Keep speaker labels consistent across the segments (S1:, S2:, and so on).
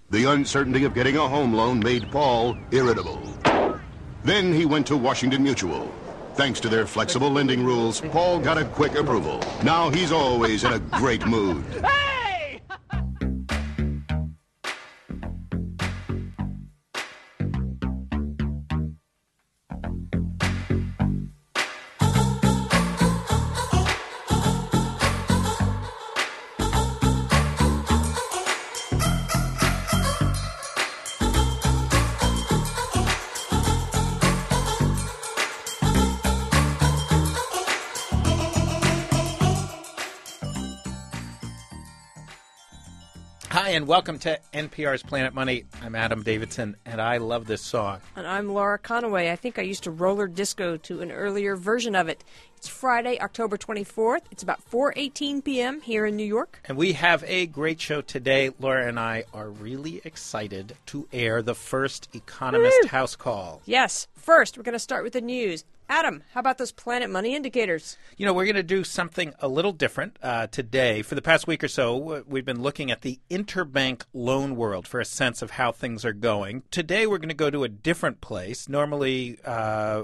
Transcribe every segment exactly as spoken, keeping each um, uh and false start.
S1: The uncertainty of getting a home loan made Paul irritable. Then he went to Washington Mutual. Thanks to their flexible lending rules, Paul got a quick approval. Now he's always in a great mood.
S2: Hey!
S3: Hi, and welcome to N P R's Planet Money. I'm Adam Davidson, and I love this song.
S4: And I'm Laura Conaway. I think I used to roller disco to an earlier version of it. It's Friday, October twenty-fourth. It's about four eighteen p.m. here in New York.
S3: And we have a great show today. Laura and I are really excited to air the first Economist
S4: Woo!
S3: House Call.
S4: Yes. First, we're going to start with the news. Adam, how about those Planet Money indicators?
S3: You know, we're going to do something a little different uh, today. For the past week or so, we've been looking at the interbank loan world for a sense of how things are going. Today, we're going to go to a different place. Normally, uh,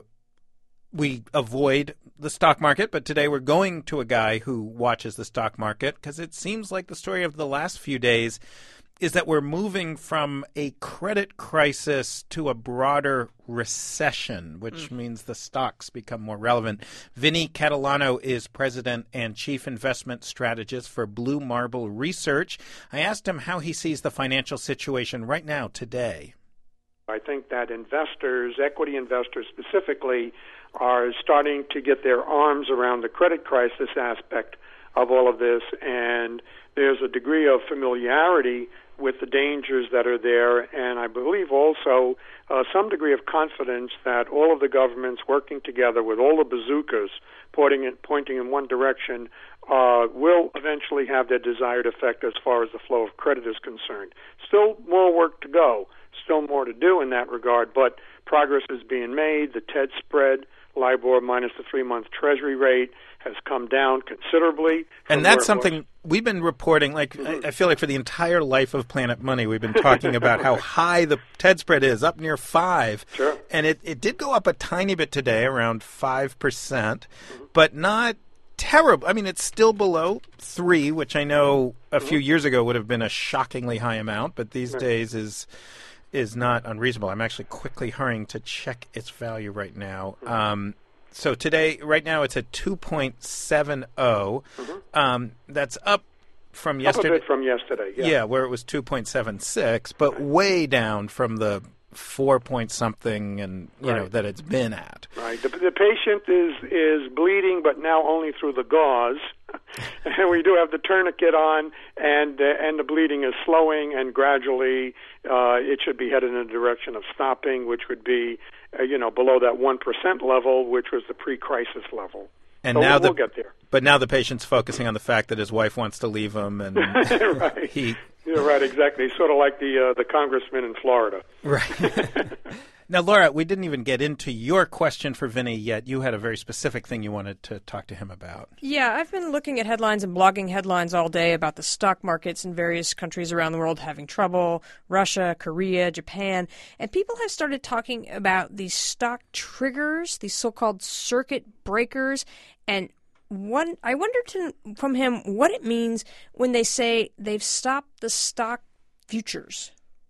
S3: we avoid the stock market, but today we're going to a guy who watches the stock market because it seems like the story of the last few days is that we're moving from a credit crisis to a broader recession, which mm. means the stocks become more relevant. Vinny Catalano is president and chief investment strategist for Blue Marble Research. I asked him how he sees the financial situation right now, today.
S5: I think that investors, equity investors specifically, are starting to get their arms around the credit crisis aspect of all of this, and there's a degree of familiarity with the dangers that are there, and I believe also uh, some degree of confidence that all of the governments working together with all the bazookas pointing in, pointing in one direction uh, will eventually have their desired effect as far as the flow of credit is concerned. Still more work to go, still more to do in that regard, but progress is being made. The TED spread, LIBOR minus the three-month Treasury rate, has come down considerably.
S3: And that's something we've been reporting, like, mm-hmm. I, I feel like for the entire life of Planet Money, we've been talking about how high the TED spread is, up near five.
S5: Sure.
S3: And it, it did go up a tiny bit today, around five percent, mm-hmm. but not terrible. I mean, it's still below three, which I know a mm-hmm. few years ago would have been a shockingly high amount, but these right. days is is not unreasonable. I'm actually quickly hurrying to check its value right now. Mm-hmm. Um So today, right now, it's at two point seven oh. Mm-hmm. Um, that's up from yesterday.
S5: Up a bit from yesterday, yeah.
S3: Yeah, where it was two point seven six, but right. way down from the four point something and you right. know that it's been at.
S5: Right. The, the patient is is bleeding, but now only through the gauze. And we do have the tourniquet on, and uh, and the bleeding is slowing, and gradually uh, it should be headed in a direction of stopping, which would be, uh, you know, below that one percent level, which was the pre-crisis level.
S3: And
S5: so
S3: now
S5: we'll,
S3: the,
S5: we'll get there.
S3: But now the patient's focusing on the fact that his wife wants to leave him, and
S5: right.
S3: he.
S5: You're right, exactly. Sort of like the uh, the congressman in Florida.
S3: Right. Now, Laura, we didn't even get into your question for Vinny yet. You had a very specific thing you wanted to talk to him about.
S4: Yeah, I've been looking at headlines and blogging headlines all day about the stock markets in various countries around the world having trouble, Russia, Korea, Japan, and people have started talking about these stock triggers, these so-called circuit breakers, and one, I wondered to, from him what it means when they say they've stopped the stock futures.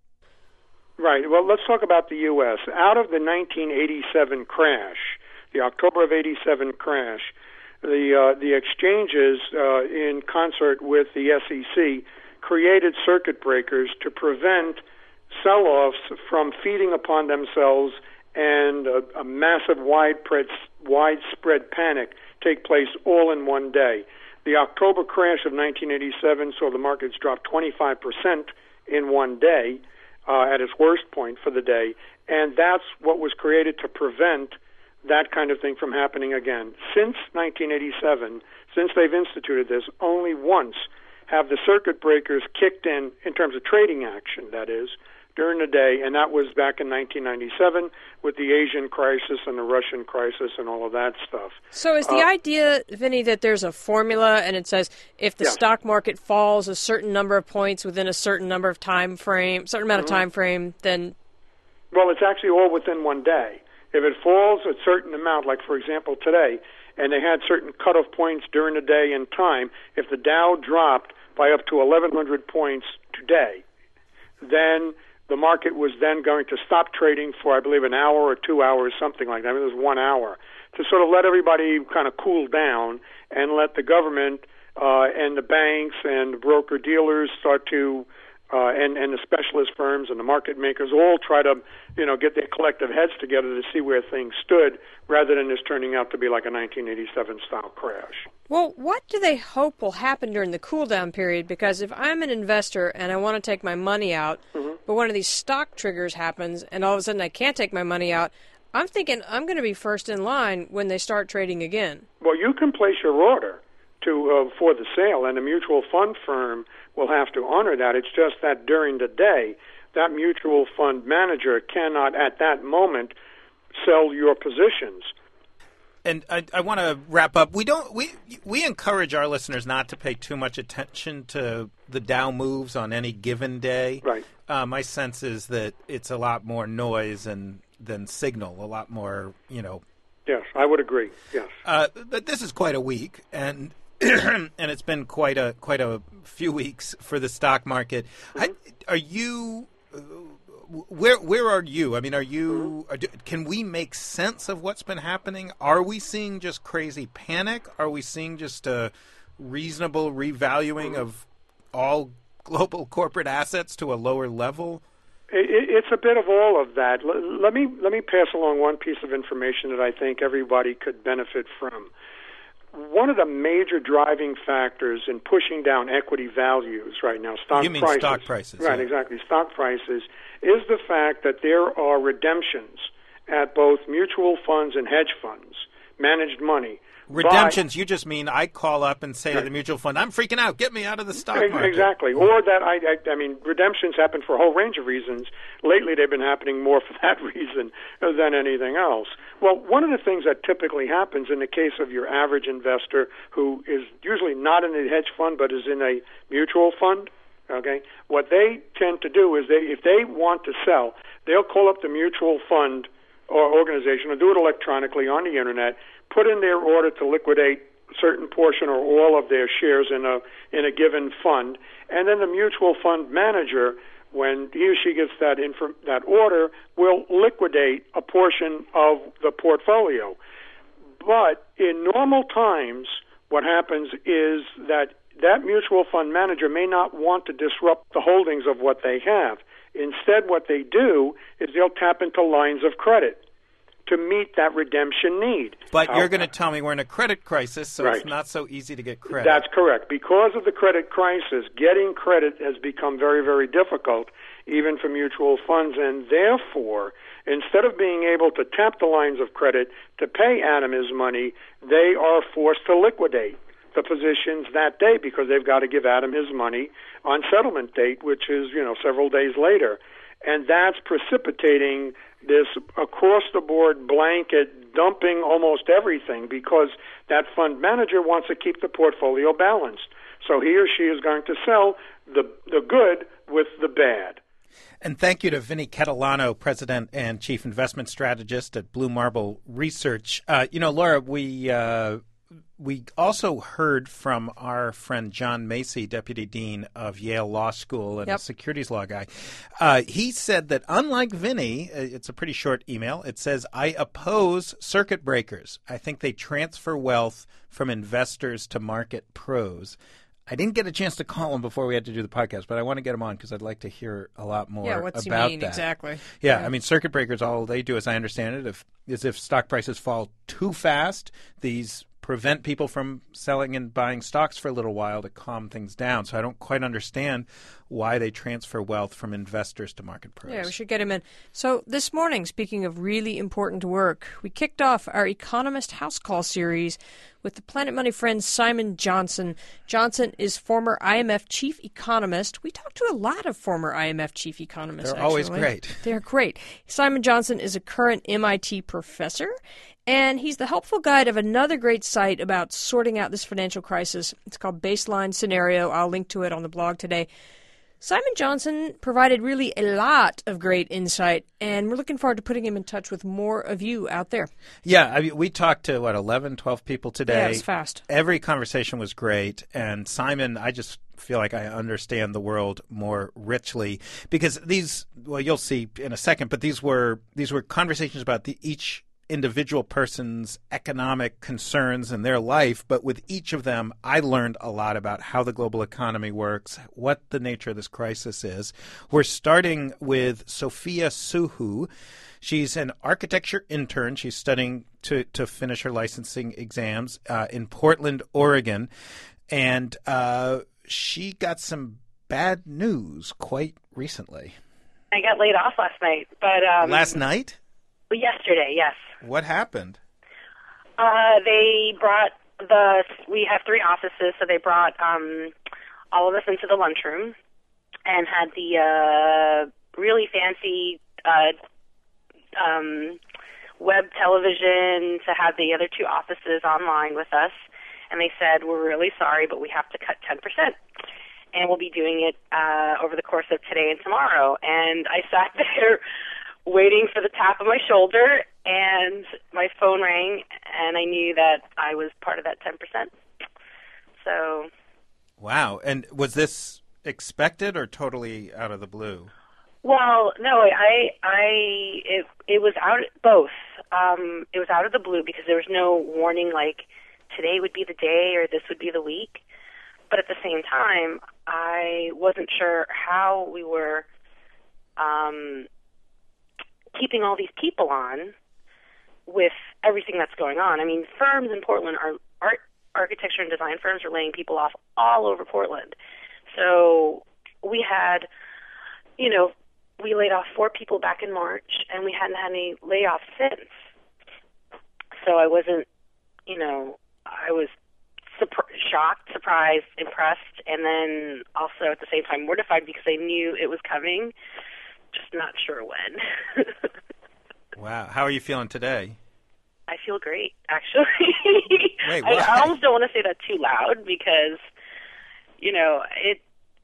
S5: Right. Well, let's talk about the U S. Out of the nineteen eighty-seven crash, the October of eighty-seven crash, the uh, the exchanges, uh, in concert with the S E C, created circuit breakers to prevent sell-offs from feeding upon themselves and a, a massive widespread, widespread panic take place all in one day. The October crash of nineteen eighty-seven saw the markets drop twenty-five percent in one day. Uh, at its worst point for the day, and that's what was created to prevent that kind of thing from happening again. Since nineteen eighty-seven, since they've instituted this, only once have the circuit breakers kicked in, in terms of trading action, that is, during the day, and that was back in nineteen ninety-seven with the Asian crisis and the Russian crisis and all of that stuff.
S4: So is the uh, idea, Vinny, that there's a formula and it says if the
S5: yes.
S4: stock market falls a certain number of points within a certain number of time frame, certain amount mm-hmm. of time frame, then...
S5: Well, it's actually all within one day. If it falls a certain amount, like, for example, today, and they had certain cutoff points during the day and time, if the Dow dropped by up to eleven hundred points today, then the market was then going to stop trading for, I believe, an hour or two hours, something like that. I mean, it was one hour, to sort of let everybody kind of cool down and let the government uh, and the banks and the broker-dealers start to, uh, and, and the specialist firms and the market makers all try to, you know, get their collective heads together to see where things stood, rather than this turning out to be like a nineteen eighty-seven style crash.
S4: Well, what do they hope will happen during the cool-down period? Because if I'm an investor and I want to take my money out, mm-hmm. but one of these stock triggers happens and all of a sudden I can't take my money out, I'm thinking I'm going to be first in line when they start trading again.
S5: Well, you can place your order to uh, for the sale, and the mutual fund firm will have to honor that. It's just that during the day, that mutual fund manager cannot at that moment sell your positions.
S3: And I, I want to wrap up. We don't. We we encourage our listeners not to pay too much attention to the Dow moves on any given day.
S5: Right.
S3: Uh, my sense is that it's a lot more noise and than signal. A lot more, you know.
S5: Yes, I would agree. Yes.
S3: Uh, but this is quite a week, and and it's been quite a quite a few weeks for the stock market. Mm-hmm. I, are you? Uh, Where where are you? I mean, are you? Are, can we make sense of what's been happening? Are we seeing just crazy panic? Are we seeing just a reasonable revaluing of all global corporate assets to a lower level?
S5: It, it's a bit of all of that. Let, let me let me pass along one piece of information that I think everybody could benefit from. One of the major driving factors in pushing down equity values right now, stock
S3: you mean
S5: prices.
S3: stock prices.
S5: Right,
S3: yeah.
S5: exactly. Stock prices is the fact that there are redemptions at both mutual funds and hedge funds, managed money.
S3: Redemptions,
S5: by,
S3: you just mean I call up and say
S5: right.
S3: to the mutual fund, I'm freaking out, get me out of the stock market.
S5: Exactly. Or that, I, I, I mean, redemptions happen for a whole range of reasons. Lately they've been happening more for that reason than anything else. Well, one of the things that typically happens in the case of your average investor who is usually not in a hedge fund but is in a mutual fund, okay, what they tend to do is they, if they want to sell, they'll call up the mutual fund or organization or do it electronically on the internet, put in their order to liquidate a certain portion or all of their shares in a in a given fund, and then the mutual fund manager, when he or she gets that inf- that order, will liquidate a portion of the portfolio. But in normal times, what happens is that that mutual fund manager may not want to disrupt the holdings of what they have. Instead, what they do is they'll tap into lines of credit to meet that redemption need.
S3: But How, you're going to tell me we're in a credit crisis, so
S5: right.
S3: it's not so easy to get credit.
S5: That's correct. Because of the credit crisis, getting credit has become very, very difficult, even for mutual funds, and therefore, instead of being able to tap the lines of credit to pay Adam his money, they are forced to liquidate the positions that day because they've got to give Adam his money on settlement date, which is, you know, several days later. And that's precipitating this across-the-board blanket dumping almost everything because that fund manager wants to keep the portfolio balanced. So he or she is going to sell the the good with the bad.
S3: And thank you to Vinny Catalano, President and Chief Investment Strategist at Blue Marble Research. Uh, you know, Laura, we... Uh, We also heard from our friend John Macy, Deputy Dean of Yale Law School and
S4: yep.
S3: a securities law guy. Uh, he said that unlike Vinny, it's a pretty short email, it says, I oppose circuit breakers. I think they transfer wealth from investors to market pros. I didn't get a chance to call him before we had to do the podcast, but I want to get him on because I'd like to hear a lot more
S4: yeah, what's
S3: about
S4: you mean,
S3: that.
S4: Exactly.
S3: Yeah,
S4: yeah,
S3: I mean, circuit breakers, all they do, as I understand it, if, is if stock prices fall too fast, these prevent people from selling and buying stocks for a little while to calm things down. So I don't quite understand why they transfer wealth from investors to market pros.
S4: Yeah, we should get him in. So this morning, speaking of really important work, we kicked off our Economist House Call series with the Planet Money friend Simon Johnson. Johnson is former I M F chief economist. We talked to a lot of former I M F chief economists,
S3: They're
S4: actually.
S3: always great.
S4: They're great. Simon Johnson is a current M I T professor, and he's the helpful guide of another great site about sorting out this financial crisis. It's called Baseline Scenario. I'll link to it on the blog today. Simon Johnson provided really a lot of great insight, and we're looking forward to putting him in touch with more of you out there.
S3: Yeah, I mean, we talked to, what, eleven, twelve people today?
S4: Yeah, it was fast.
S3: Every conversation was great, and Simon, I just feel like I understand the world more richly because these, well, you'll see in a second, but these were these were conversations about the, each individual person's economic concerns in their life, but with each of them, I learned a lot about how the global economy works, what the nature of this crisis is. We're starting with Sophia Suhu. She's an architecture intern. She's studying to, to finish her licensing exams uh, in Portland, Oregon, and uh, she got some bad news quite recently.
S2: I got laid off last night, but um,
S3: last night?
S2: Yesterday, yes.
S3: What happened?
S2: Uh, they brought the, we have three offices, so they brought um, all of us into the lunchroom and had the uh, really fancy uh, um, web television to have the other two offices online with us. And they said, we're really sorry, but we have to cut ten percent. And we'll be doing it uh, over the course of today and tomorrow. And I sat there waiting for the tap of my shoulder, and my phone rang, and I knew that I was part of that ten percent. So.
S3: Wow. And was this expected or totally out of the blue?
S2: Well, no, I, I, it, it was out, both. Um, it was out of the blue because there was no warning like today would be the day or this would be the week. But at the same time, I wasn't sure how we were, um, keeping all these people on with everything that's going on. I mean, firms in Portland are art, architecture and design firms are laying people off all over Portland. So we had, you know, we laid off four people back in March, and we hadn't had any layoffs since. So I wasn't, you know, I was surp- shocked, surprised, impressed, and then also at the same time mortified because I knew it was coming. Just not sure when.
S3: Wow. How are you feeling today?
S2: I feel great, actually.
S3: Wait,
S2: I, I almost don't want to say that too loud because, you know, it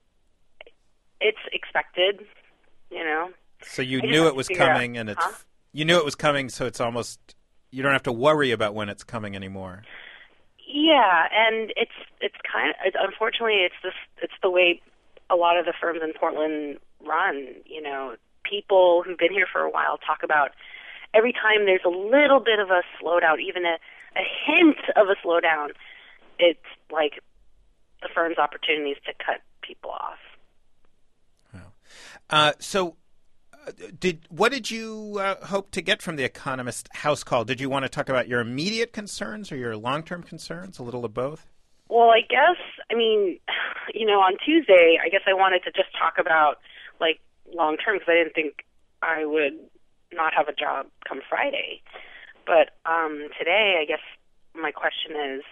S2: it's expected, you know.
S3: So you knew it was coming,
S2: out,
S3: and it's
S2: huh?
S3: you knew it was coming, so it's almost you don't have to worry about when it's coming anymore.
S2: Yeah, and it's it's kind of it's, unfortunately it's this it's the way a lot of the firms in Portland run. You know, people who've been here for a while talk about every time there's a little bit of a slowdown, even a, a hint of a slowdown, it's like the firm's opportunities to cut people off.
S3: Wow. Uh, so, uh, did what did you uh, hope to get from the Economist House Call? Did you want to talk about your immediate concerns or your long-term concerns? A little of both.
S2: Well, I guess, I mean, you know, on Tuesday, I guess I wanted to just talk about, like, long-term because I didn't think I would not have a job come Friday. But um, today, I guess my question is,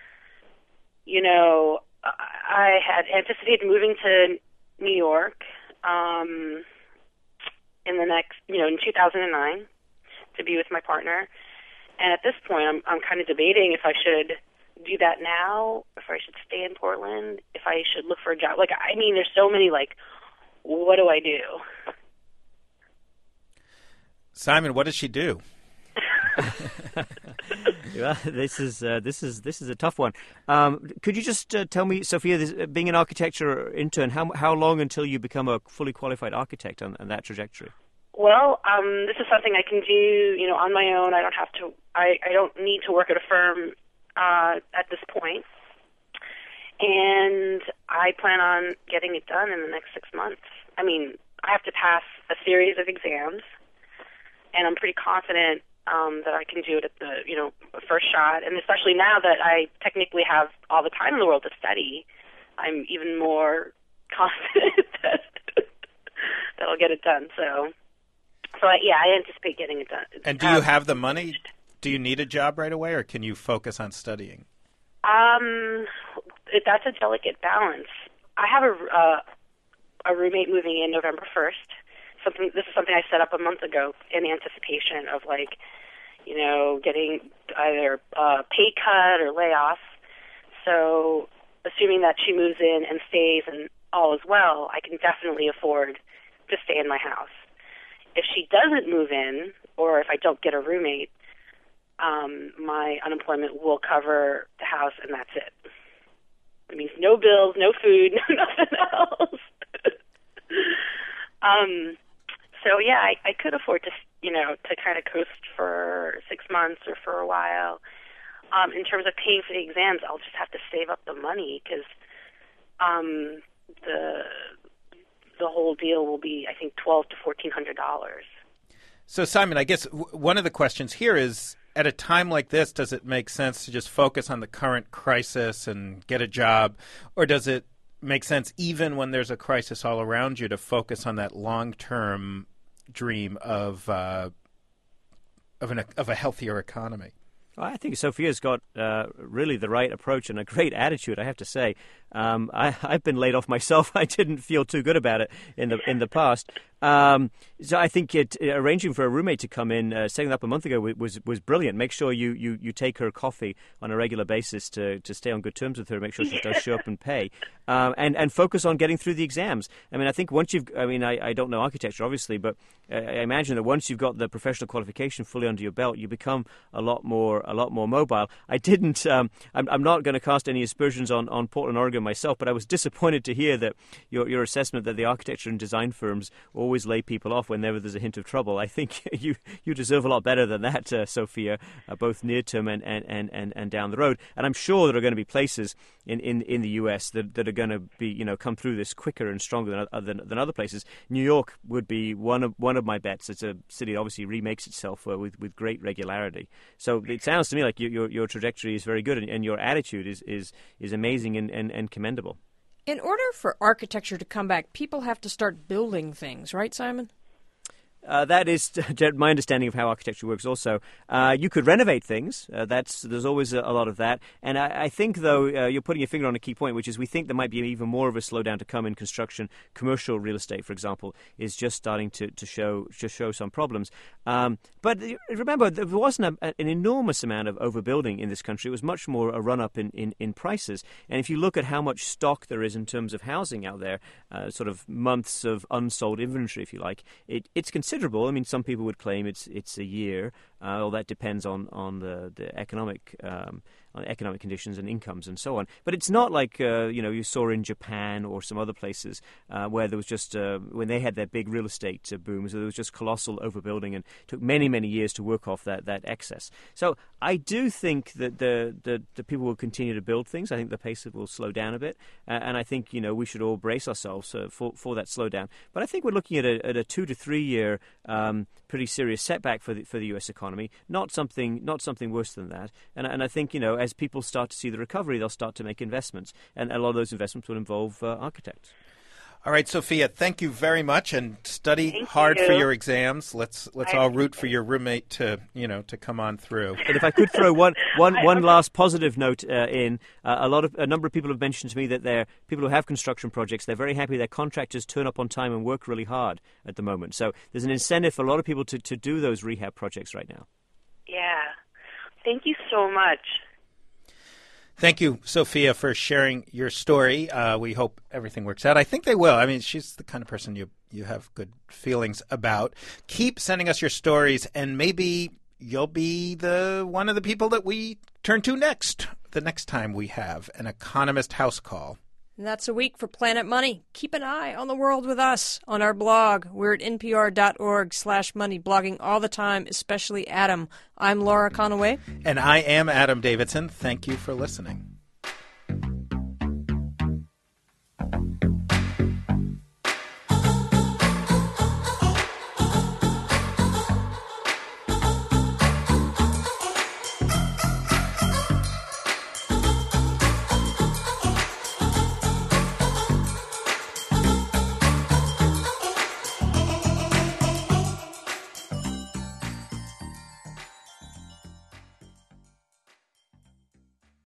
S2: you know, I had anticipated moving to New York um, in the next, you know, in two thousand nine to be with my partner. And at this point, I'm, I'm kind of debating if I should do that now, if I should stay in Portland, if I should look for a job. Like, I mean, there's so many, like, what do I do?
S3: Simon, what does she do?
S6: Well, this is uh, this is this is a tough one. Um, could you just uh, tell me, Sophia, this, uh, being an architecture intern, how how long until you become a fully qualified architect on, on that trajectory?
S2: Well, um, this is something I can do, you know, on my own. I don't have to. I, I don't need to work at a firm uh, at this point, and I plan on getting it done in the next six months. I mean, I have to pass a series of exams, and I'm pretty confident um, that I can do it at the, you know, first shot. And especially now that I technically have all the time in the world to study, I'm even more confident that that I'll get it done. So, so I, yeah, I anticipate getting it done.
S3: And do you um, have the money? Do you need a job right away, or can you focus on studying?
S2: Um, it, that's a delicate balance. I have a uh, a roommate moving in November first. Something. This is something I set up a month ago in anticipation of, like, you know, getting either a pay cut or layoff. So, assuming that she moves in and stays and all is well, I can definitely afford to stay in my house. If she doesn't move in, or if I don't get a roommate, um, my unemployment will cover the house, and that's it. It means no bills, no food, no nothing else. um, so yeah, I, I could afford to, you know, to kind of coast for six months or for a while. Um, in terms of paying for the exams, I'll just have to save up the money because um, the the whole deal will be, I think, twelve to fourteen hundred dollars.
S3: So, Simon, I guess w- one of the questions here is, at a time like this, does it make sense to just focus on the current crisis and get a job, or does it make sense, even when there's a crisis all around you, to focus on that long-term dream of uh, of an of a healthier economy?
S6: Well, I think Sophia's got uh, really the right approach and a great attitude, I have to say. Um, I, I've been laid off myself. I didn't feel too good about it in the in the past. Um, so I think it, arranging for a roommate to come in, uh, setting up a month ago, was was brilliant. Make sure you, you, you take her coffee on a regular basis to, to stay on good terms with her. Make sure she does show up and pay, um, and and focus on getting through the exams. I mean, I think once you've, I mean, I, I don't know architecture obviously, but I imagine that once you've got the professional qualification fully under your belt, you become a lot more a lot more mobile. I didn't. Um, I'm, I'm not going to cast any aspersions on, on Portland, Oregon myself, but I was disappointed to hear that your your assessment that the architecture and design firms always lay people off whenever there's a hint of trouble. I think you you deserve a lot better than that, uh, Sophia, uh, both near term and, and, and, and down the road. And I'm sure there are going to be places in, in, in the U S that, that are going to be, you know, come through this quicker and stronger than, than than other places. New York would be one of one of my bets. It's a city that obviously remakes itself uh, with with great regularity. So it sounds to me like you, your your trajectory is very good, and, and your attitude is is, is amazing and, and, and commendable.
S4: In order for architecture to come back, people have to start building things, right, Simon?
S6: Uh, that is my understanding of how architecture works also. Uh, you could renovate things. Uh, that's There's always a, a lot of that. And I, I think, though, uh, you're putting your finger on a key point, which is we think there might be even more of a slowdown to come in construction. Commercial real estate, for example, is just starting to, to show to show some problems. Um, but remember, there wasn't a, an enormous amount of overbuilding in this country. It was much more a run-up in, in, in prices. And if you look at how much stock there is in terms of housing out there, uh, sort of months of unsold inventory, if you like, it, it's considerable. I mean, some people would claim it's it's a year. Uh, well, that depends on on the the economic um, on economic conditions and incomes and so on. But it's not like uh, you know you saw in Japan or some other places uh, where there was just uh, when they had their big real estate uh, booms, there was just colossal overbuilding and took many many years to work off that that excess. So I do think that the the, the people will continue to build things. I think the pace will slow down a bit, uh, and I think you know we should all brace ourselves uh, for for that slowdown. But I think we're looking at a, at a two to three year um, pretty serious setback for the for the U S economy. Not something not something worse than that. And and I think you know as people start to see the recovery, they'll start to make investments, and a lot of those investments will involve uh, architects.
S3: All right, Sophia, thank you very much, and study
S2: thank
S3: hard
S2: you.
S3: for your exams. Let's let's
S2: I
S3: all root for your roommate to you know to come on through.
S6: And if I could throw one one,
S2: I,
S6: one
S2: okay.
S6: last positive note uh, in, uh, a lot of a number of people have mentioned to me that they're people who have construction projects. They're very happy their contractors turn up on time and work really hard at the moment. So there's an incentive for a lot of people to, to do those rehab projects right now.
S2: Yeah. Thank you so much.
S3: Thank you, Sophia, for sharing your story. Uh, we hope everything works out. I think they will. I mean, she's the kind of person you you have good feelings about. Keep sending us your stories, and maybe you'll be the one of the people that we turn to next, the next time we have an Economist House Call.
S4: And that's a week for Planet Money. Keep an eye on the world with us on our blog. We're at npr.org slash money, blogging all the time, especially Adam. I'm Laura Conaway.
S3: And I am Adam Davidson. Thank you for listening.